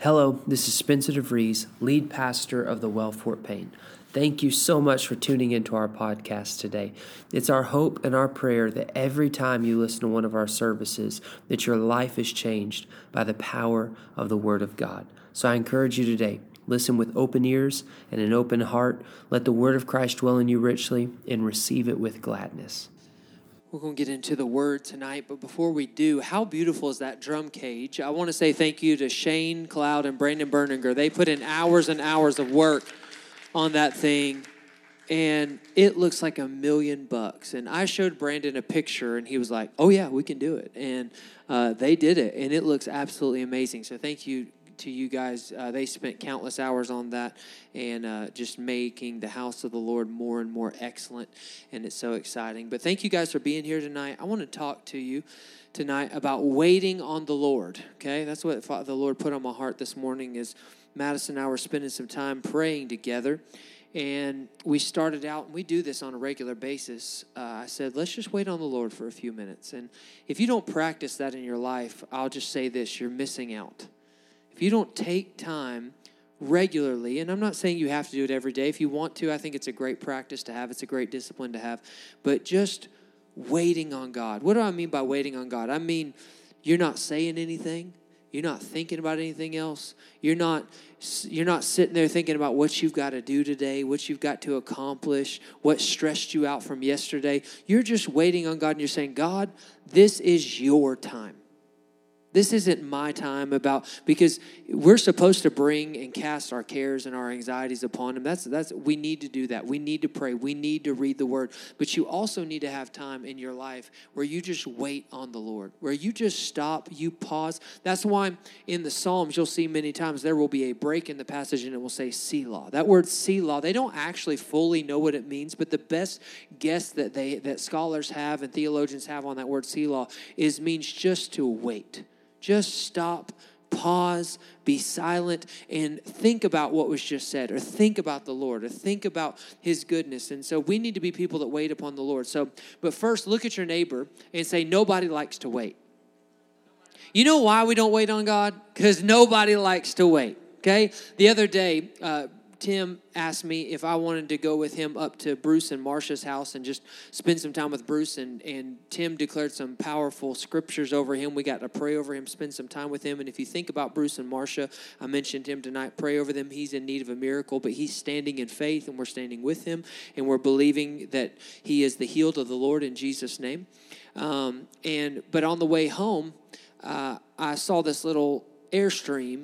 Hello, this is Spencer DeVries, lead pastor of the Well Fort Payne. Thank you so much for tuning into our podcast today. It's our hope and our prayer that every time you listen to one of our services, that your life is changed by the power of the Word of God. So I encourage you today, listen with open ears and an open heart. Let the Word of Christ dwell in you richly and receive it with gladness. We're going to get into the Word tonight, but before we do, how beautiful is that drum cage? I want to say thank you to Shane Cloud and Brandon Berninger. They put in hours and hours of work on that thing, and it looks like $1,000,000. And I showed Brandon a picture, and he was like, oh, yeah, we can do it. And they did it, and it looks absolutely amazing. So thank you to you guys. They spent countless hours on that and just making the house of the Lord more and more excellent, and it's so exciting. But thank you guys for being here tonight. I want to talk to you tonight about waiting on the Lord, okay? That's what the Lord put on my heart this morning is Madison and I were spending some time praying together, and we started out, and we do this on a regular basis. I said, let's just wait on the Lord for a few minutes. And if you don't practice that in your life, I'll just say this, you're missing out. If you don't take time regularly, and I'm not saying you have to do it every day. If you want to, I think it's a great practice to have. It's a great discipline to have. But just waiting on God. What do I mean by waiting on God? I mean, you're not saying anything. You're not thinking about anything else. You're not sitting there thinking about what you've got to do today, what you've got to accomplish, what stressed you out from yesterday. You're just waiting on God, and you're saying, God, this is your time. This isn't my time because we're supposed to bring and cast our cares and our anxieties upon Him. We need to do that. We need to pray. We need to read the Word. But you also need to have time in your life where you just wait on the Lord, where you just stop, you pause. That's why in the Psalms you'll see many times there will be a break in the passage and it will say Selah. That word Selah, they don't actually fully know what it means, but the best guess that scholars have and theologians have on that word Selah means just to wait. Just stop, pause, be silent, and think about what was just said, or think about the Lord, or think about His goodness. And so we need to be people that wait upon the Lord. But first, look at your neighbor and say, nobody likes to wait. You know why we don't wait on God? Because nobody likes to wait, okay? The other day, Tim asked me if I wanted to go with him up to Bruce and Marcia's house and just spend some time with Bruce. And Tim declared some powerful scriptures over him. We got to pray over him, spend some time with him. And if you think about Bruce and Marcia, I mentioned him tonight, pray over them. He's in need of a miracle, but he's standing in faith, and we're standing with him. And we're believing that he is the healed of the Lord in Jesus' name. But on the way home, I saw this little Airstream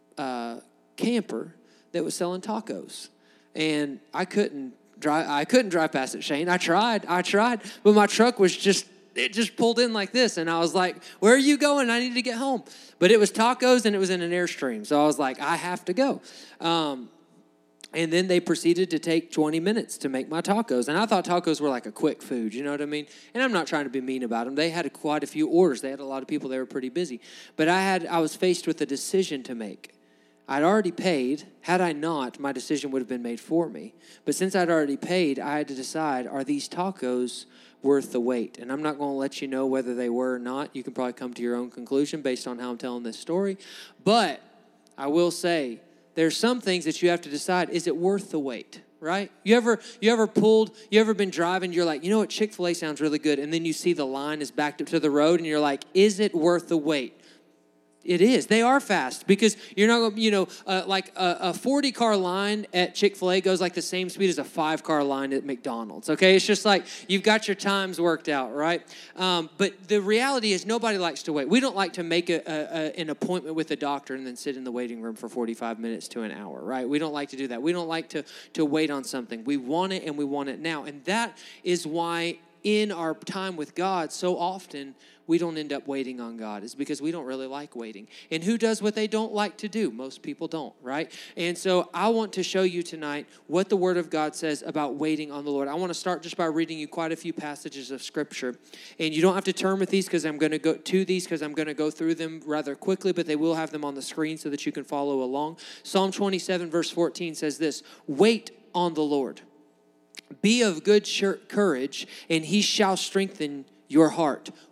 camper that was selling tacos. And I couldn't drive past it, Shane. I tried, but my truck was just pulled in like this. And I was like, where are you going? I need to get home. But it was tacos and it was in an Airstream. So I was like, I have to go. And then they proceeded to take 20 minutes to make my tacos. And I thought tacos were like a quick food, you know what I mean? And I'm not trying to be mean about them. They had quite a few orders. They had a lot of people. They were pretty busy. But I was faced with a decision to make. I'd already paid. Had I not, my decision would have been made for me. But since I'd already paid, I had to decide, are these tacos worth the wait? And I'm not going to let you know whether they were or not. You can probably come to your own conclusion based on how I'm telling this story. But I will say, there's some things that you have to decide, is it worth the wait? Right? You ever been driving, you're like, you know what, Chick-fil-A sounds really good. And then you see the line is backed up to the road and you're like, is it worth the wait? It is. They are fast because you're not going to, like a 40-car line at Chick-fil-A goes like the same speed as a 5-car line at McDonald's, okay? It's just like you've got your times worked out, right? But the reality is nobody likes to wait. We don't like to make an appointment with a doctor and then sit in the waiting room for 45 minutes to an hour, right? We don't like to do that. We don't like to wait on something. We want it and we want it now. And that is why in our time with God, so often we don't end up waiting on God. It's because we don't really like waiting. And who does what they don't like to do? Most people don't, right? And so I want to show you tonight what the Word of God says about waiting on the Lord. I want to start just by reading you quite a few passages of Scripture. And you don't have to turn with these because I'm going to go through them rather quickly, but they will have them on the screen so that you can follow along. Psalm 27 verse 14 says this, wait on the Lord. Be of good courage, and He shall strengthen your heart.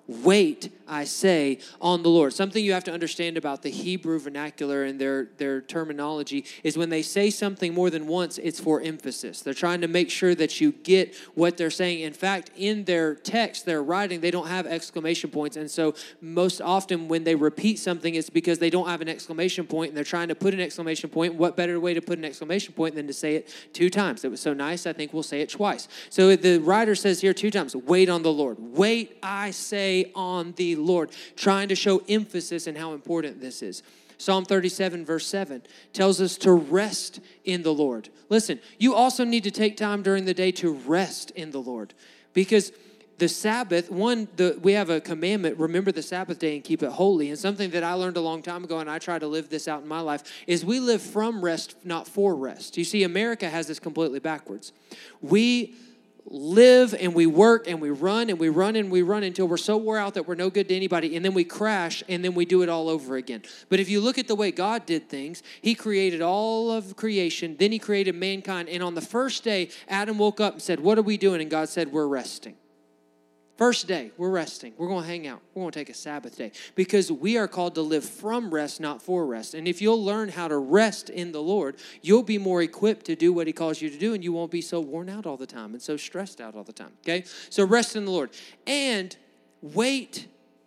Wait, I say, on the Lord. Something you have to understand about the Hebrew vernacular and their terminology is when they say something more than once, it's for emphasis. They're trying to make sure that you get what they're saying. In fact, in their text, their writing, they don't have exclamation points. And so most often when they repeat something, it's because they don't have an exclamation point and they're trying to put an exclamation point. What better way to put an exclamation point than to say it 2 times? It was so nice, I think we'll say it twice. So the writer says here 2 times, wait on the Lord. Wait, I say, on the Lord, trying to show emphasis in how important this is. Psalm 37 verse 7 tells us to rest in the Lord. Listen, you also need to take time during the day to rest in the Lord, because the Sabbath, we have a commandment, remember the Sabbath day and keep it holy. And something that I learned a long time ago, and I try to live this out in my life, is we live from rest, not for rest. You see, America has this completely backwards. We live and we work and we run and we run and we run until we're so wore out that we're no good to anybody, and then we crash and then we do it all over again. But if you look at the way God did things, he created all of creation, then he created mankind, and on the first day, Adam woke up and said, what are we doing? And God said, we're resting. First day, we're resting. We're going to hang out. We're going to take a Sabbath day, because we are called to live from rest, not for rest. And if you'll learn how to rest in the Lord, you'll be more equipped to do what he calls you to do, and you won't be so worn out all the time and so stressed out all the time, okay? So rest in the Lord. And wait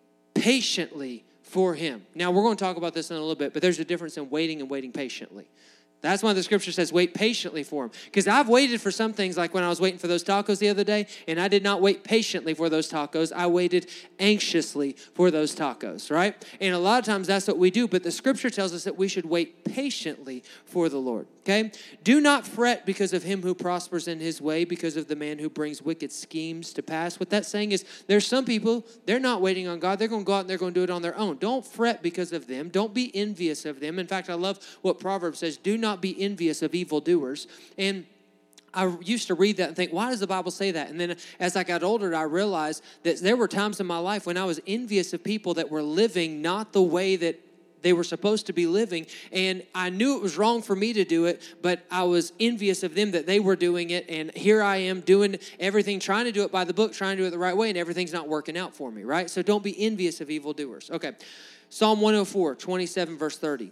patiently for him. Now, we're going to talk about this in a little bit, but there's a difference in waiting and waiting patiently. That's why the scripture says wait patiently for him. Because I've waited for some things, like when I was waiting for those tacos the other day, and I did not wait patiently for those tacos. I waited anxiously for those tacos, right? And a lot of times that's what we do, but the scripture tells us that we should wait patiently for the Lord, okay? Do not fret because of him who prospers in his way, because of the man who brings wicked schemes to pass. What that's saying is there's some people, they're not waiting on God. They're going to go out and they're going to do it on their own. Don't fret because of them. Don't be envious of them. In fact, I love what Proverbs says, do not be envious of evildoers. And I used to read that and think, why does the Bible say that? And then as I got older, I realized that there were times in my life when I was envious of people that were living not the way that they were supposed to be living. And I knew it was wrong for me to do it, but I was envious of them that they were doing it. And here I am doing everything, trying to do it by the book, trying to do it the right way, and everything's not working out for me, right? So don't be envious of evildoers. Okay. Psalm 104, 27, verse 30.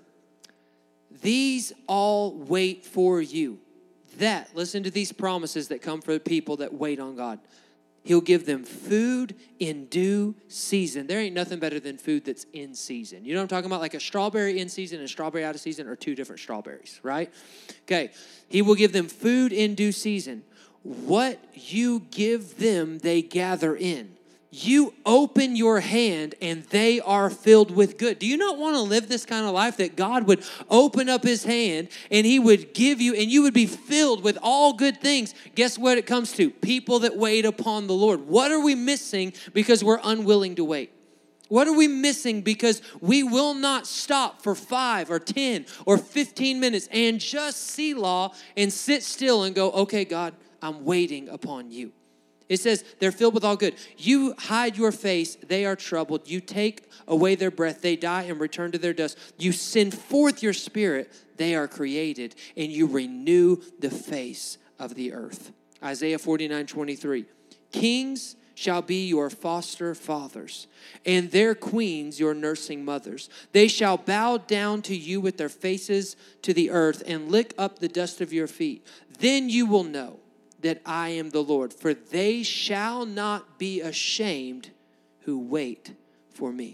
These all wait for you. Listen to these promises that come for the people that wait on God. He'll give them food in due season. There ain't nothing better than food that's in season. You know what I'm talking about? Like a strawberry in season and a strawberry out of season are 2 different strawberries, right? Okay. He will give them food in due season. What you give them, they gather in. You open your hand and they are filled with good. Do you not want to live this kind of life, that God would open up his hand and he would give you, and you would be filled with all good things? Guess what it comes to? People that wait upon the Lord. What are we missing because we're unwilling to wait? What are we missing because we will not stop for 5 or 10 or 15 minutes and just selah and sit still and go, okay, God, I'm waiting upon you. It says they're filled with all good. You hide your face, they are troubled. You take away their breath, they die and return to their dust. You send forth your spirit, they are created, and you renew the face of the earth. Isaiah 49:23. Kings shall be your foster fathers, and their queens your nursing mothers. They shall bow down to you with their faces to the earth and lick up the dust of your feet. Then you will know that I am the Lord, for they shall not be ashamed who wait for me.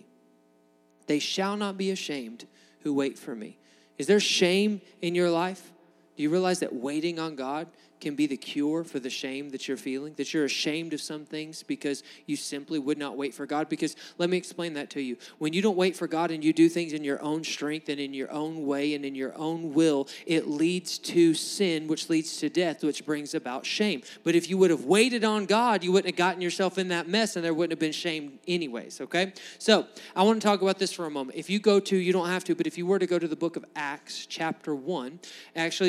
They shall not be ashamed who wait for me. Is there shame in your life? Do you realize that waiting on God can be the cure for the shame that you're feeling? That you're ashamed of some things because you simply would not wait for God? Because let me explain that to you. When you don't wait for God and you do things in your own strength and in your own way and in your own will, it leads to sin, which leads to death, which brings about shame. But if you would have waited on God, you wouldn't have gotten yourself in that mess, and there wouldn't have been shame anyways, okay? So I want to talk about this for a moment. If you go to, you don't have to, but if you were to go to the book of Acts, chapter 1, let's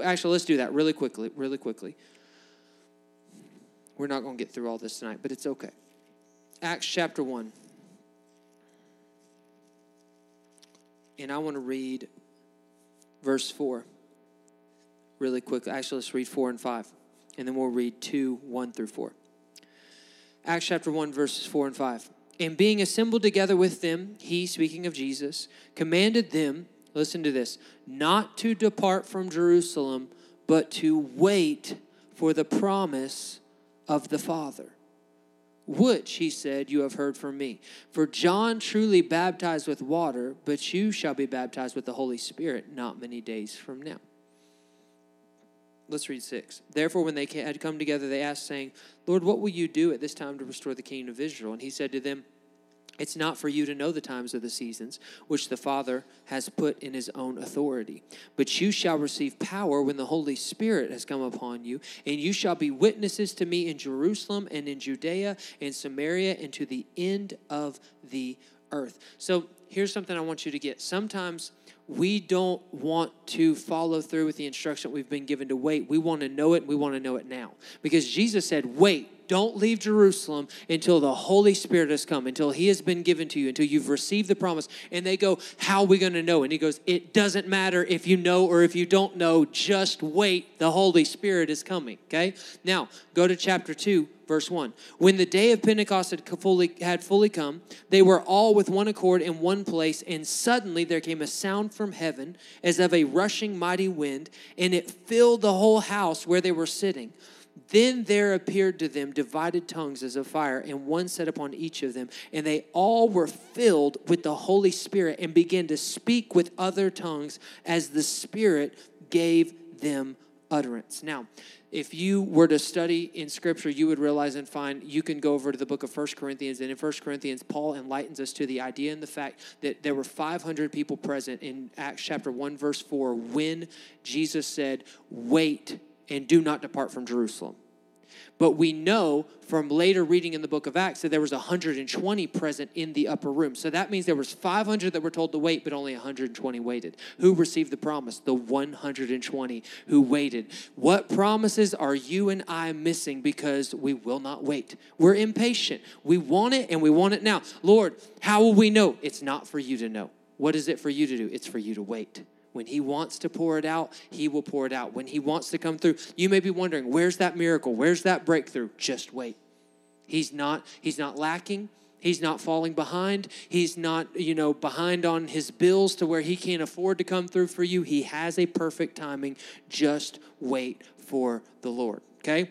do that really quickly. We're not going to get through all this tonight, but it's okay. Acts chapter 1. And I want to read verse 4 really quickly. Actually, let's read 4 and 5. And then we'll read 2, 1 through 4. Acts chapter 1, verses 4 and 5. And being assembled together with them, he, speaking of Jesus, commanded them, listen to this, not to depart from Jerusalem, but to wait for the promise of the Father, which, he said, you have heard from me. For John truly baptized with water, but you shall be baptized with the Holy Spirit not many days from now. Let's read 6. Therefore, when they had come together, they asked, saying, Lord, what will you do at this time to restore the kingdom of Israel? And he said to them, it's not for you to know the times or the seasons, which the Father has put in his own authority. But you shall receive power when the Holy Spirit has come upon you, and you shall be witnesses to me in Jerusalem and in Judea and Samaria and to the end of the earth. So here's something I want you to get. Sometimes we don't want to follow through with the instruction we've been given to wait. We want to know it, and we want to know it now. Because Jesus said, wait. Don't leave Jerusalem until the Holy Spirit has come, until he has been given to you, until you've received the promise. And they go, how are we going to know? And he goes, it doesn't matter if you know or if you don't know. Just wait. The Holy Spirit is coming. Okay? Now, go to chapter 2, verse 1. When the day of Pentecost had fully come, they were all with one accord in one place, and suddenly there came a sound from heaven as of a rushing mighty wind, and it filled the whole house where they were sitting. Then there appeared to them divided tongues as of fire, and one sat upon each of them. And they all were filled with the Holy Spirit and began to speak with other tongues as the Spirit gave them utterance. Now, if you were to study in Scripture, you would realize and find, you can go over to the book of 1 Corinthians, and in 1 Corinthians, Paul enlightens us to the idea and the fact that there were 500 people present in Acts chapter 1, verse 4, when Jesus said, wait and do not depart from Jerusalem. But we know from later reading in the book of Acts that there was 120 present in the upper room. So that means there was 500 that were told to wait, but only 120 waited. Who received the promise? The 120 who waited. What promises are you and I missing because we will not wait? We're impatient. We want it, and we want it now. Lord, how will we know? It's not for you to know. What is it for you to do? It's for you to wait. When he wants to pour it out, he will pour it out. When he wants to come through, you may be wondering, where's that miracle? Where's that breakthrough? Just wait. He's not lacking. He's not falling behind. He's not, behind on his bills to where he can't afford to come through for you. He has a perfect timing. Just wait for the Lord. Okay?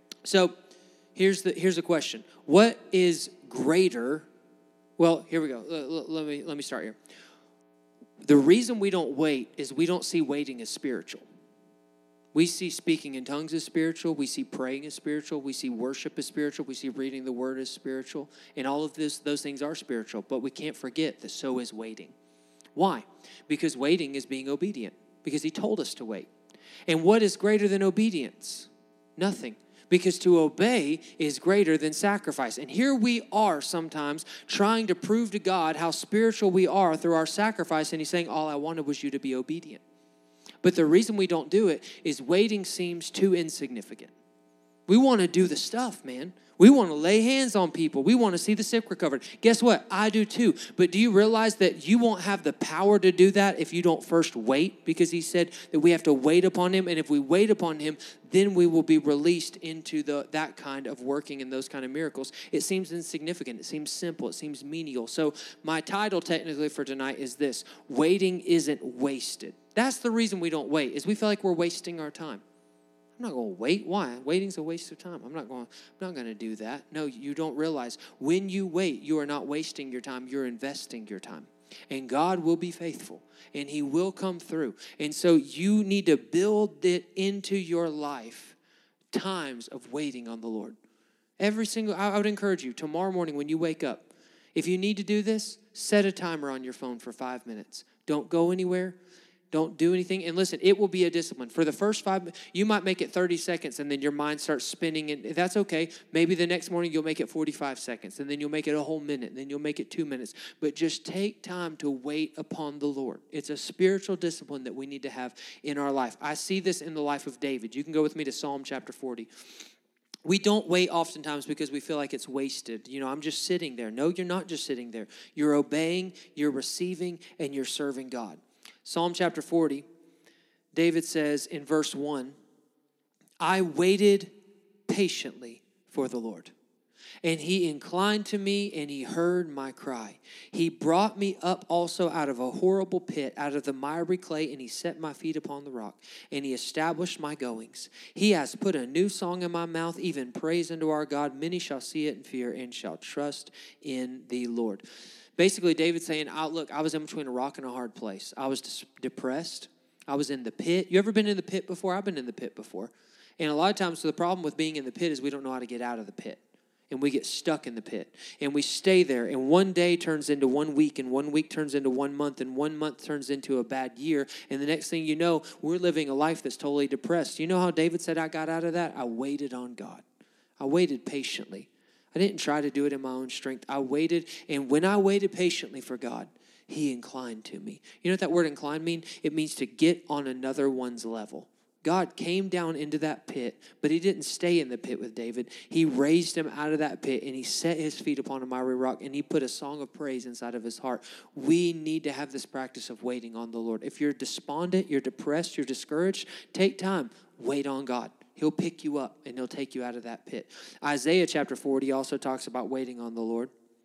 So here's a question. What is greater? Well, here we go. Let me start here. The reason we don't wait is we don't see waiting as spiritual. We see speaking in tongues as spiritual. We see praying as spiritual. We see worship as spiritual. We see reading the word as spiritual. And all of those things are spiritual. But we can't forget that so is waiting. Why? Because waiting is being obedient. Because he told us to wait. And what is greater than obedience? Nothing. Because to obey is greater than sacrifice. And here we are sometimes trying to prove to God how spiritual we are through our sacrifice. And he's saying, all I wanted was you to be obedient. But the reason we don't do it is waiting seems too insignificant. We want to do the stuff, man. We want to lay hands on people. We want to see the sick recovered. Guess what? I do too. But do you realize that you won't have the power to do that if you don't first wait? Because he said that we have to wait upon him. And if we wait upon him, then we will be released into that kind of working and those kind of miracles. It seems insignificant. It seems simple. It seems menial. So my title technically for tonight is this: waiting isn't wasted. That's the reason we don't wait, is we feel like we're wasting our time. I'm not going to wait. Why? Waiting's a waste of time. I'm not going to do that. No, you don't realize when you wait, you are not wasting your time. You're investing your time. And God will be faithful, and he will come through. And so you need to build it into your life, times of waiting on the Lord. I would encourage you, tomorrow morning when you wake up, if you need to do this, set a timer on your phone for 5 minutes. Don't go anywhere. Don't do anything. And listen, it will be a discipline. For the first 5 minutes, you might make it 30 seconds and then your mind starts spinning. And that's okay. Maybe the next morning you'll make it 45 seconds. And then you'll make it a whole minute. And then you'll make it 2 minutes. But just take time to wait upon the Lord. It's a spiritual discipline that we need to have in our life. I see this in the life of David. You can go with me to Psalm chapter 40. We don't wait oftentimes because we feel like it's wasted. I'm just sitting there. No, you're not just sitting there. You're obeying, you're receiving, and you're serving God. Psalm chapter 40, David says in verse 1, I waited patiently for the Lord. And he inclined to me, and he heard my cry. He brought me up also out of a horrible pit, out of the miry clay, and he set my feet upon the rock, and he established my goings. He has put a new song in my mouth, even praise unto our God. Many shall see it and fear, and shall trust in the Lord. Basically, David's saying, look, I was in between a rock and a hard place. I was depressed. I was in the pit. You ever been in the pit before? I've been in the pit before. And a lot of times, so the problem with being in the pit is we don't know how to get out of the pit. And we get stuck in the pit. And we stay there. And one day turns into 1 week. And 1 week turns into 1 month. And 1 month turns into a bad year. And the next thing you know, we're living a life that's totally depressed. You know how David said I got out of that? I waited on God. I waited patiently. I didn't try to do it in my own strength. I waited. And when I waited patiently for God, he inclined to me. You know what that word incline means? It means to get on another one's level. God came down into that pit, but he didn't stay in the pit with David. He raised him out of that pit, and he set his feet upon a miry rock, and he put a song of praise inside of his heart. We need to have this practice of waiting on the Lord. If you're despondent, you're depressed, you're discouraged, take time. Wait on God. He'll pick you up, and he'll take you out of that pit. Isaiah chapter 40 also talks about waiting on the Lord.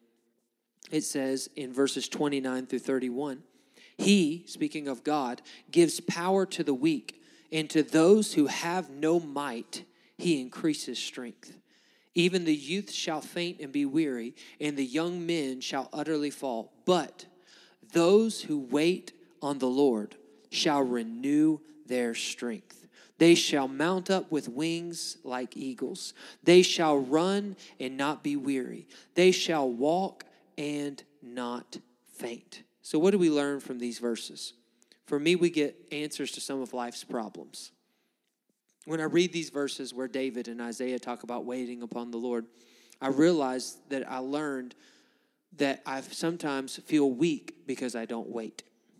It says in verses 29 through 31, he, speaking of God, gives power to the weak, and to those who have no might, he increases strength. Even the youth shall faint and be weary, and the young men shall utterly fall. But those who wait on the Lord shall renew their strength. They shall mount up with wings like eagles. They shall run and not be weary. They shall walk and not faint. So what do we learn from these verses? For me, we get answers to some of life's problems. When I read these verses where David and Isaiah talk about waiting upon the Lord, I realize that I learned that I sometimes feel weak because I don't wait.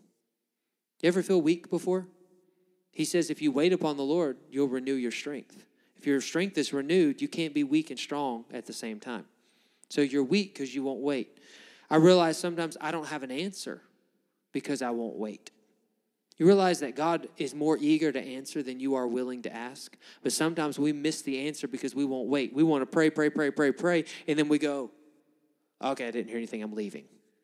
You ever feel weak before? He says if you wait upon the Lord, you'll renew your strength. If your strength is renewed, you can't be weak and strong at the same time. So you're weak because you won't wait. I realize sometimes I don't have an answer because I won't wait. You realize that God is more eager to answer than you are willing to ask. But sometimes we miss the answer because we won't wait. We want to pray, and then we go, okay, I didn't hear anything, I'm leaving.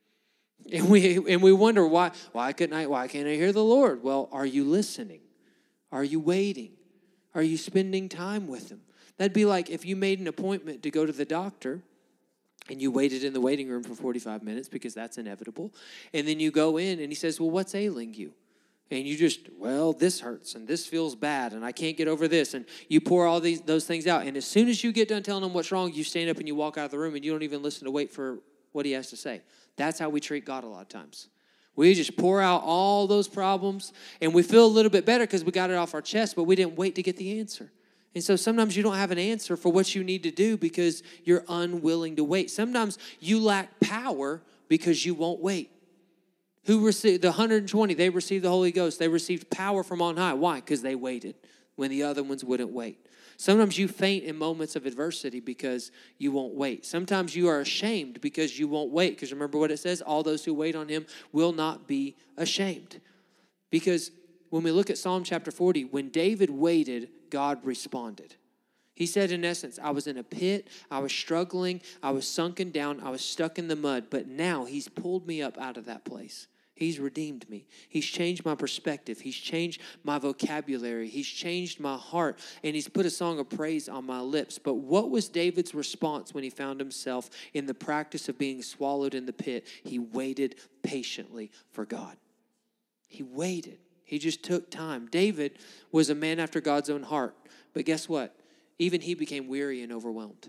And we wonder why can't I hear the Lord? Well, are you listening? Are you waiting? Are you spending time with him? That'd be like if you made an appointment to go to the doctor and you waited in the waiting room for 45 minutes because that's inevitable. And then you go in and he says, well, what's ailing you? And you just, well, this hurts and this feels bad and I can't get over this. And you pour all those things out. And as soon as you get done telling him what's wrong, you stand up and you walk out of the room and you don't even listen to wait for what he has to say. That's how we treat God a lot of times. We just pour out all those problems and we feel a little bit better because we got it off our chest, but we didn't wait to get the answer. And so sometimes you don't have an answer for what you need to do because you're unwilling to wait. Sometimes you lack power because you won't wait. Who received the 120? They received the Holy Ghost. They received power from on high. Why? Because they waited when the other ones wouldn't wait. Sometimes you faint in moments of adversity because you won't wait. Sometimes you are ashamed because you won't wait. Because remember what it says? All those who wait on him will not be ashamed. Because when we look at Psalm chapter 40, when David waited, God responded. He said, in essence, I was in a pit, I was struggling, I was sunken down, I was stuck in the mud, but now he's pulled me up out of that place. He's redeemed me. He's changed my perspective. He's changed my vocabulary. He's changed my heart, and he's put a song of praise on my lips. But what was David's response when he found himself in the practice of being swallowed in the pit? He waited patiently for God. He waited. He just took time. David was a man after God's own heart. But guess what? Even he became weary and overwhelmed.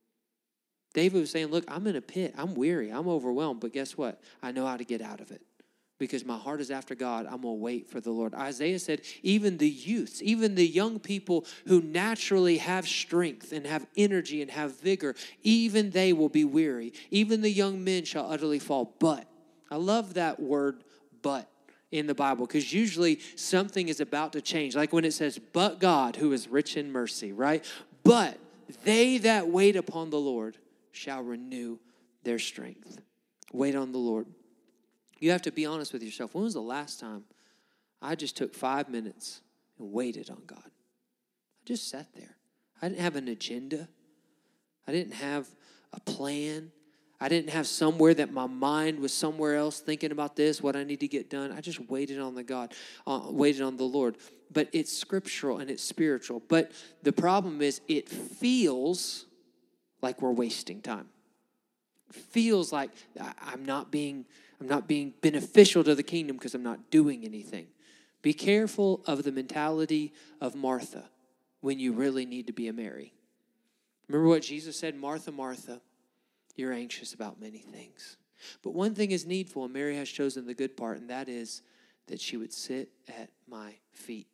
David was saying, look, I'm in a pit. I'm weary. I'm overwhelmed. But guess what? I know how to get out of it. Because my heart is after God, I'm going to wait for the Lord. Isaiah said, even the youths, even the young people who naturally have strength and have energy and have vigor, even they will be weary. Even the young men shall utterly fall. But, I love that word, but, in the Bible, because usually something is about to change. Like when it says, but God, who is rich in mercy, right? But they that wait upon the Lord shall renew their strength. Wait on the Lord. You have to be honest with yourself. When was the last time I just took 5 minutes and waited on God? I just sat there. I didn't have an agenda. I didn't have a plan. I didn't have somewhere that my mind was somewhere else thinking about this, what I need to get done. I just waited on waited on the Lord. But it's scriptural and it's spiritual. But the problem is it feels like we're wasting time. It feels like I'm not being beneficial to the kingdom because I'm not doing anything. Be careful of the mentality of Martha when you really need to be a Mary. Remember what Jesus said, Martha, Martha, you're anxious about many things. But one thing is needful, and Mary has chosen the good part, and that is that she would sit at my feet.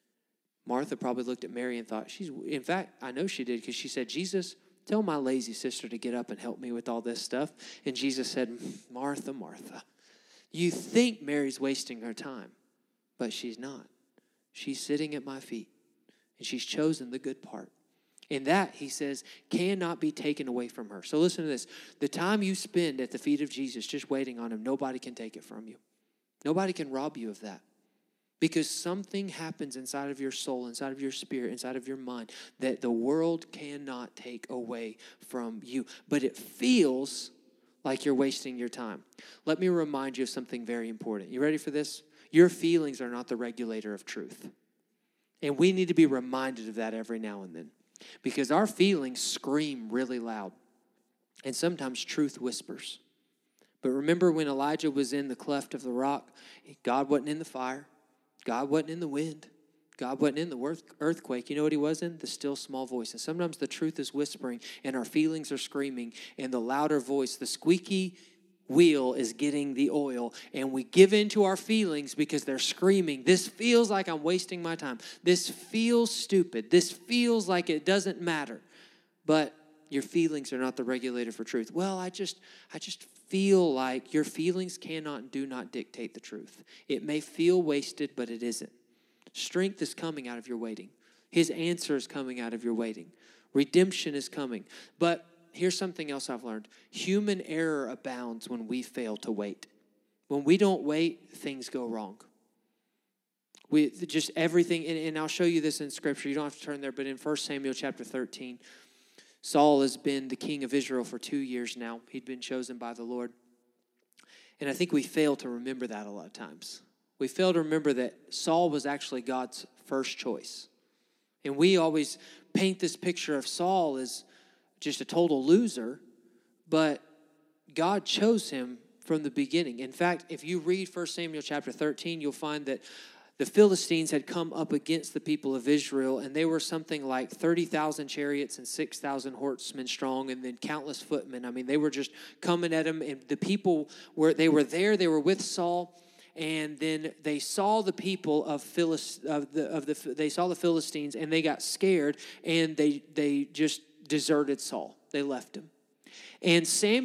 Martha probably looked at Mary and thought, in fact, I know she did, because she said, Jesus, tell my lazy sister to get up and help me with all this stuff. And Jesus said, Martha, Martha, you think Mary's wasting her time, but she's not. She's sitting at my feet, and she's chosen the good part. And that, he says, cannot be taken away from her. So listen to this. The time you spend at the feet of Jesus just waiting on him, nobody can take it from you. Nobody can rob you of that. Because something happens inside of your soul, inside of your spirit, inside of your mind that the world cannot take away from you. But it feels like you're wasting your time. Let me remind you of something very important. You ready for this? Your feelings are not the regulator of truth. And we need to be reminded of that every now and then. Because our feelings scream really loud. And sometimes truth whispers. But remember when Elijah was in the cleft of the rock, God wasn't in the fire. God wasn't in the wind. God wasn't in the earthquake. You know what he was in? The still small voice. And sometimes the truth is whispering and our feelings are screaming. And the louder voice, the squeaky wheel is getting the oil, and we give in to our feelings because they're screaming, this feels like I'm wasting my time. This feels stupid. This feels like it doesn't matter. But your feelings are not the regulator for truth. Well, I just feel like your feelings cannot and do not dictate the truth. It may feel wasted, but it isn't. Strength is coming out of your waiting. His answer is coming out of your waiting. Redemption is coming. But here's something else I've learned. Human error abounds when we fail to wait. When we don't wait, things go wrong. We just everything, and I'll show you this in Scripture. You don't have to turn there, but in 1 Samuel chapter 13, Saul has been the king of Israel for 2 years now. He'd been chosen by the Lord. And I think we fail to remember that a lot of times. We fail to remember that Saul was actually God's first choice. And we always paint this picture of Saul as just a total loser, but God chose him from the beginning. In fact, if you read 1 Samuel chapter 13, you'll find that the Philistines had come up against the people of Israel, and they were something like 30,000 chariots and 6,000 horsemen strong, and then countless footmen. I mean, they were just coming at him, and the people they were with Saul, and then they saw the people they saw the Philistines, and they got scared, and they just deserted Saul. They left him. And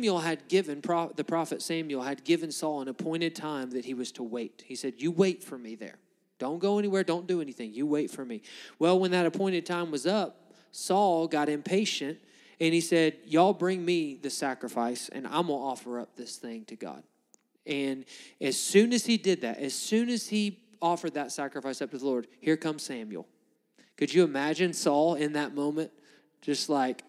the prophet Samuel had given Saul an appointed time that he was to wait. He said, you wait for me there. Don't go anywhere. Don't do anything. You wait for me. Well, when that appointed time was up, Saul got impatient, and he said, y'all bring me the sacrifice, and I'm going to offer up this thing to God. And as soon as he did that, as soon as he offered that sacrifice up to the Lord, here comes Samuel. Could you imagine Saul in that moment? Just like,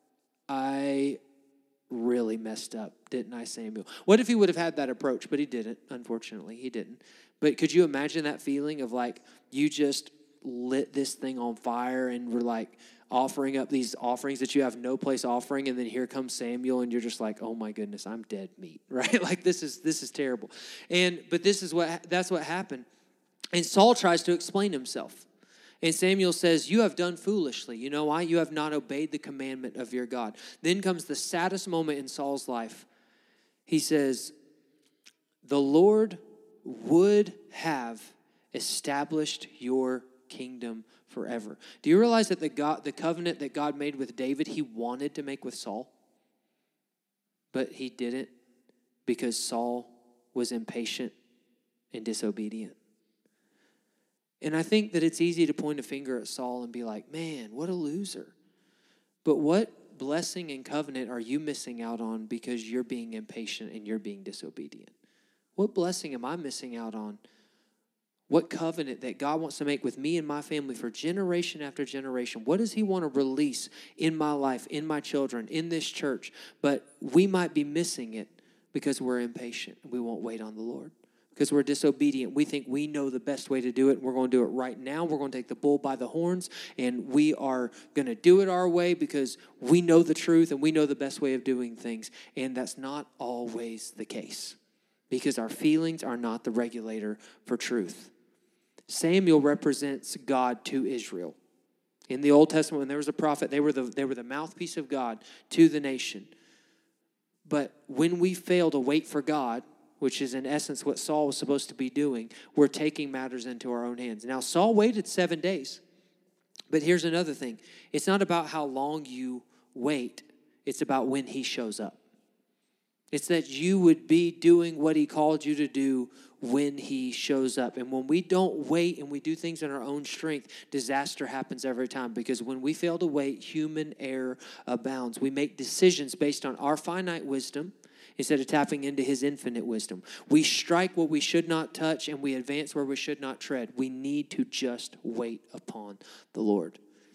I really messed up, didn't I, Samuel? What if he would have had that approach? But he didn't, unfortunately. He didn't. But could you imagine that feeling of like you just lit this thing on fire and were like offering up these offerings that you have no place offering, and then here comes Samuel, and you're just like, oh my goodness, I'm dead meat, right? Like this is terrible. But that's what happened. And Saul tries to explain himself. And Samuel says, you have done foolishly. You know why? You have not obeyed the commandment of your God. Then comes the saddest moment in Saul's life. He says, the Lord would have established your kingdom forever. Do you realize that the covenant that God made with David, he wanted to make with Saul? But he didn't because Saul was impatient and disobedient. And I think that it's easy to point a finger at Saul and be like, man, what a loser. But what blessing and covenant are you missing out on because you're being impatient and you're being disobedient? What blessing am I missing out on What covenant that God wants to make with me and my family for generation after generation. What does he want to release in my life, in my children, in this church? But we might be missing it because we're impatient. We won't wait on the Lord. Because we're disobedient. We think we know the best way to do it. We're going to do it right now. We're going to take the bull by the horns. And we are going to do it our way because we know the truth and we know the best way of doing things. And that's not always the case. Because our feelings are not the regulator for truth. Samuel represents God to Israel. In the Old Testament, when there was a prophet, they were the mouthpiece of God to the nation. But when we fail to wait for God, which is in essence what Saul was supposed to be doing, we're taking matters into our own hands. Now, Saul waited 7 days. But here's another thing. It's not about how long you wait. It's about when he shows up. It's that you would be doing what he called you to do when he shows up. And when we don't wait and we do things in our own strength, disaster happens every time. Because when we fail to wait, human error abounds. We make decisions based on our finite wisdom instead of tapping into his infinite wisdom. We strike what we should not touch and we advance where we should not tread. We need to just wait upon the Lord.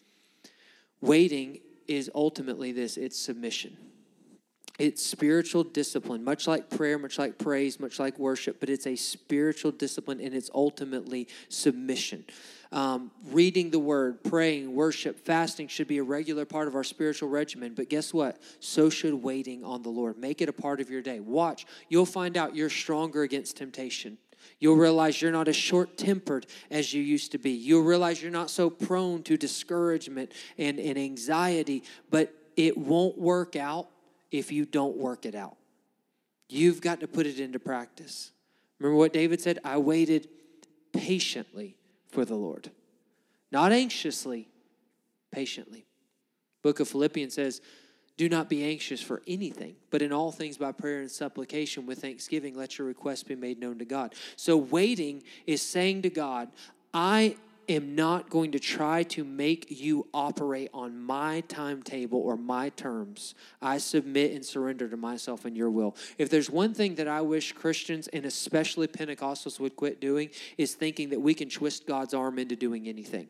Waiting is ultimately this, it's submission. It's spiritual discipline, much like prayer, much like praise, much like worship, but it's a spiritual discipline and it's ultimately submission. Reading the word, praying, worship, fasting should be a regular part of our spiritual regimen, but guess what? So should waiting on the Lord. Make it a part of your day. Watch. You'll find out you're stronger against temptation. You'll realize you're not as short-tempered as you used to be. You'll realize you're not so prone to discouragement and anxiety, but it won't work out if you don't work it out. You've got to put it into practice. Remember what David said? I waited patiently for the Lord. Not anxiously, patiently. Book of Philippians says, do not be anxious for anything, but in all things by prayer and supplication with thanksgiving, let your requests be made known to God. So waiting is saying to God, I am not going to try to make you operate on my timetable or my terms. I submit and surrender to myself and your will. If there's one thing that I wish Christians and especially Pentecostals would quit doing is thinking that we can twist God's arm into doing anything.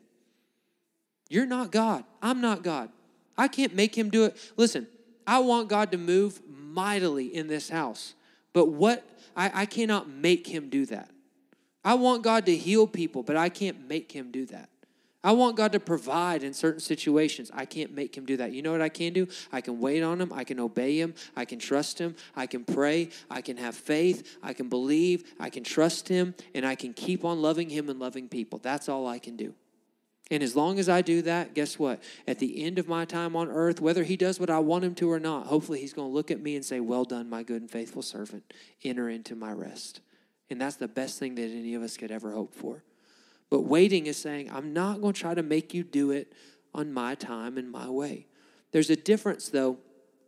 You're not God. I'm not God. I can't make him do it. Listen, I want God to move mightily in this house, but I cannot make him do that. I want God to heal people, but I can't make him do that. I want God to provide in certain situations. I can't make him do that. You know what I can do? I can wait on him. I can obey him. I can trust him. I can pray. I can have faith. I can believe. I can trust him. And I can keep on loving him and loving people. That's all I can do. And as long as I do that, guess what? At the end of my time on earth, whether he does what I want him to or not, hopefully he's going to look at me and say, well done, my good and faithful servant. Enter into my rest. And that's the best thing that any of us could ever hope for. But waiting is saying, I'm not going to try to make you do it on my time and my way. There's a difference, though,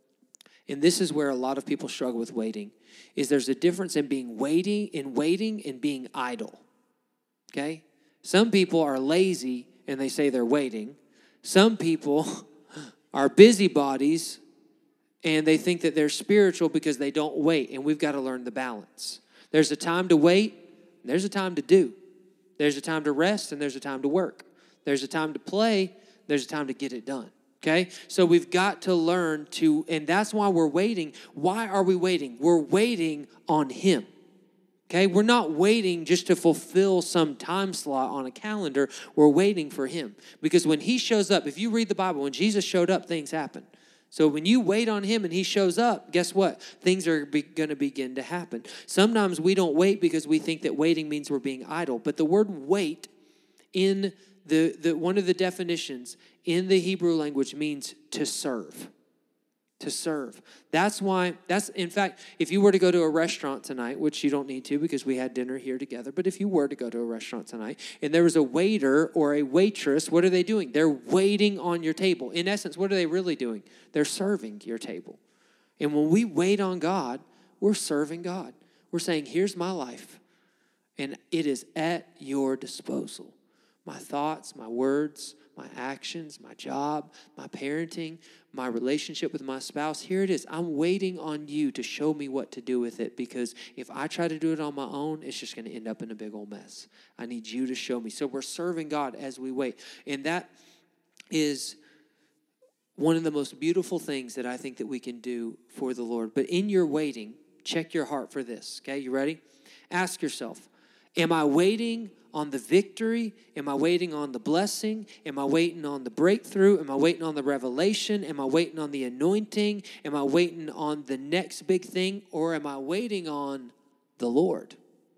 and this is where a lot of people struggle with waiting, is there's a difference in being waiting and being idle. Okay? Some people are lazy and they say they're waiting. Some people are busybodies and they think that they're spiritual because they don't wait, and we've got to learn the balance. There's a time to wait, and there's a time to do. There's a time to rest, and there's a time to work. There's a time to play, there's a time to get it done. Okay? So we've got to learn to, and that's why we're waiting. Why are we waiting? We're waiting on him. Okay? We're not waiting just to fulfill some time slot on a calendar. We're waiting for him. Because when he shows up, if you read the Bible, when Jesus showed up, things happen. So when you wait on him and he shows up, guess what? Things are going to begin to happen. Sometimes we don't wait because we think that waiting means we're being idle. But the word wait in the one of the definitions in the Hebrew language means to serve. To serve. In fact, if you were to go to a restaurant tonight, which you don't need to because we had dinner here together, but if you were to go to a restaurant tonight and there was a waiter or a waitress, what are they doing? They're waiting on your table. In essence, what are they really doing? They're serving your table. And when we wait on God, we're serving God. We're saying, here's my life, and it is at your disposal. My thoughts, my words, my actions, my job, my parenting, my relationship with my spouse. Here it is. I'm waiting on you to show me what to do with it, because if I try to do it on my own, it's just going to end up in a big old mess. I need you to show me. So we're serving God as we wait. And that is one of the most beautiful things that I think that we can do for the Lord. But in your waiting, check your heart for this. Okay, you ready? Ask yourself, am I waiting on the victory? Am I waiting on the blessing? Am I waiting on the breakthrough? Am I waiting on the revelation? Am I waiting on the anointing? Am I waiting on the next big thing? Or am I waiting on the Lord?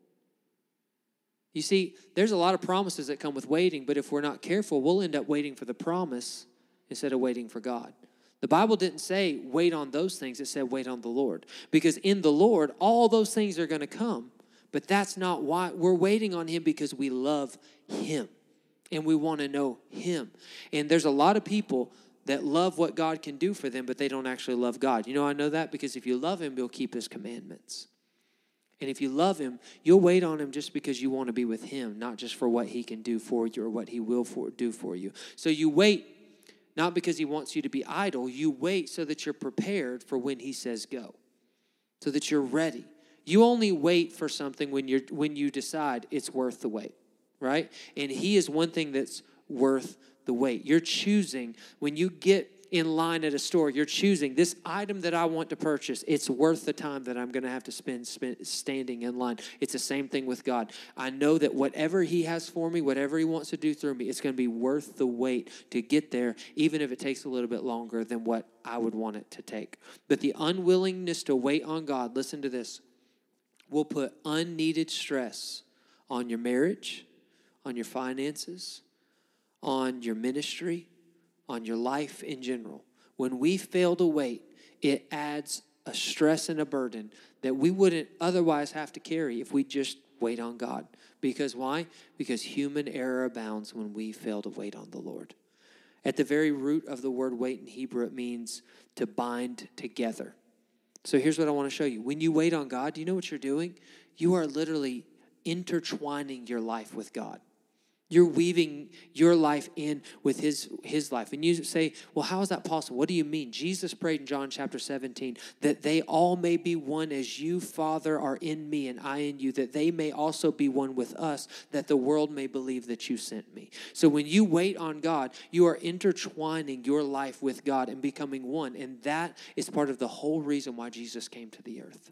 You see, there's a lot of promises that come with waiting, but if we're not careful, we'll end up waiting for the promise instead of waiting for God. The Bible didn't say wait on those things. It said wait on the Lord. Because in the Lord, all those things are going to come. But that's not why. We're waiting on him because we love him and we want to know him. And there's a lot of people that love what God can do for them, but they don't actually love God. You know, I know that because if you love him, you'll keep his commandments. And if you love him, you'll wait on him just because you want to be with him, not just for what he can do for you or what he will do for you. So you wait not because he wants you to be idle. You wait so that you're prepared for when he says go, so that you're ready. You only wait for something when you decide it's worth the wait, right? And he is one thing that's worth the wait. You're choosing, when you get in line at a store, you're choosing this item that I want to purchase. It's worth the time that I'm going to have to spend standing in line. It's the same thing with God. I know that whatever he has for me, whatever he wants to do through me, it's going to be worth the wait to get there, even if it takes a little bit longer than what I would want it to take. But the unwillingness to wait on God, listen to this, will put unneeded stress on your marriage, on your finances, on your ministry, on your life in general. When we fail to wait, it adds a stress and a burden that we wouldn't otherwise have to carry if we just wait on God. Because why? Because human error abounds when we fail to wait on the Lord. At the very root of the word wait in Hebrew, it means to bind together. So here's what I want to show you. When you wait on God, do you know what you're doing? You are literally intertwining your life with God. You're weaving your life in with his life. And you say, well, how is that possible? What do you mean? Jesus prayed in John chapter 17 that they all may be one as you, Father, are in me and I in you, that they may also be one with us, that the world may believe that you sent me. So when you wait on God, you are intertwining your life with God and becoming one. And that is part of the whole reason why Jesus came to the earth.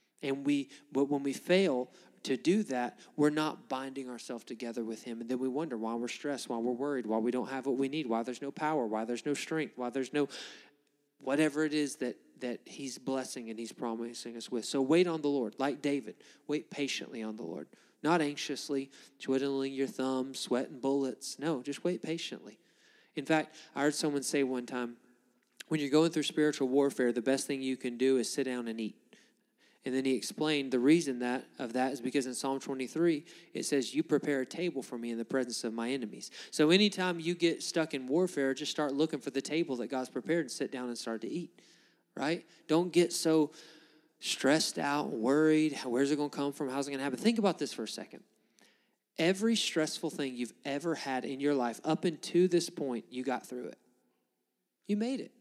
But when we fail to do that, we're not binding ourselves together with him. And then we wonder why we're stressed, why we're worried, why we don't have what we need, why there's no power, why there's no strength, why there's no whatever it is that he's blessing and he's promising us with. So wait on the Lord. Like David, wait patiently on the Lord. Not anxiously, twiddling your thumbs, sweating bullets. No, just wait patiently. In fact, I heard someone say one time, when you're going through spiritual warfare, the best thing you can do is sit down and eat. And then he explained the reason of that is because in Psalm 23, it says, you prepare a table for me in the presence of my enemies. So anytime you get stuck in warfare, just start looking for the table that God's prepared and sit down and start to eat, right? Don't get so stressed out, worried. Where's it going to come from? How's it going to happen? Think about this for a second. Every stressful thing you've ever had in your life up until this point, you got through it. You made it.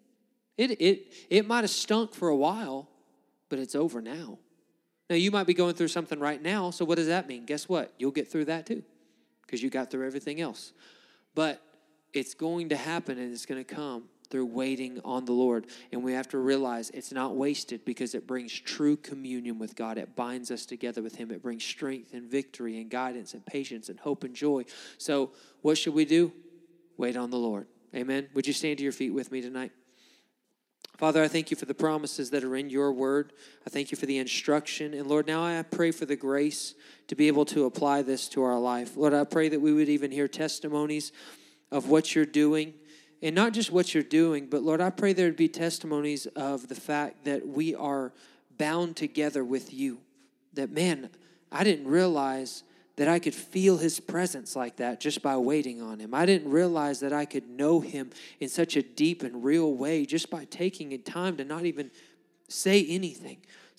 It might have stunk for a while, but it's over now. Now, you might be going through something right now, so what does that mean? Guess what? You'll get through that too, because you got through everything else. But it's going to happen, and it's going to come through waiting on the Lord. And we have to realize it's not wasted because it brings true communion with God. It binds us together with him. It brings strength and victory and guidance and patience and hope and joy. So what should we do? Wait on the Lord. Amen. Would you stand to your feet with me tonight? Father, I thank you for the promises that are in your word. I thank you for the instruction. And Lord, now I pray for the grace to be able to apply this to our life. Lord, I pray that we would even hear testimonies of what you're doing. And not just what you're doing, but Lord, I pray there would be testimonies of the fact that we are bound together with you. That, man, I didn't realize that I could feel his presence like that just by waiting on him. I didn't realize that I could know him in such a deep and real way just by taking time to not even say anything.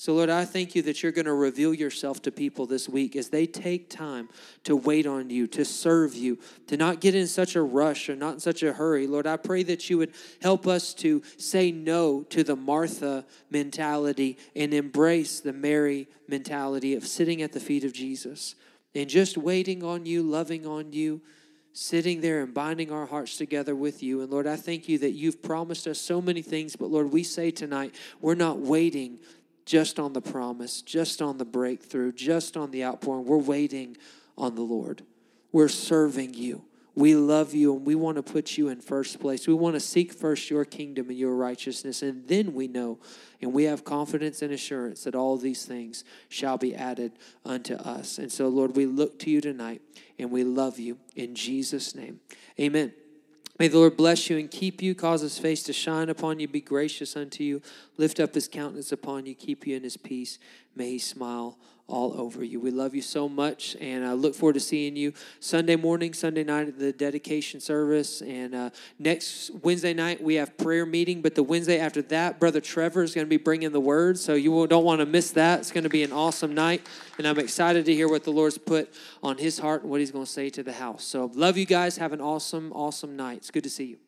So, Lord, I thank you that you're going to reveal yourself to people this week as they take time to wait on you, to serve you, to not get in such a rush or not in such a hurry. Lord, I pray that you would help us to say no to the Martha mentality and embrace the Mary mentality of sitting at the feet of Jesus and just waiting on you, loving on you, sitting there and binding our hearts together with you. And Lord, I thank you that you've promised us so many things, but Lord, we say tonight, we're not waiting just on the promise, just on the breakthrough, just on the outpouring. We're waiting on the Lord. We're serving you. We love you, and we want to put you in first place. We want to seek first your kingdom and your righteousness, and then we know, and we have confidence and assurance that all these things shall be added unto us. And so, Lord, we look to you tonight, and we love you in Jesus' name. Amen. May the Lord bless you and keep you, cause his face to shine upon you, be gracious unto you, lift up his countenance upon you, keep you in his peace. May he smile all over you. We love you so much, and I look forward to seeing you Sunday morning, Sunday night at the dedication service. And next Wednesday night, we have prayer meeting, but the Wednesday after that, Brother Trevor is going to be bringing the word, so you don't want to miss that. It's going to be an awesome night, and I'm excited to hear what the Lord's put on his heart and what he's going to say to the house. So love you guys. Have an awesome, awesome night. It's good to see you.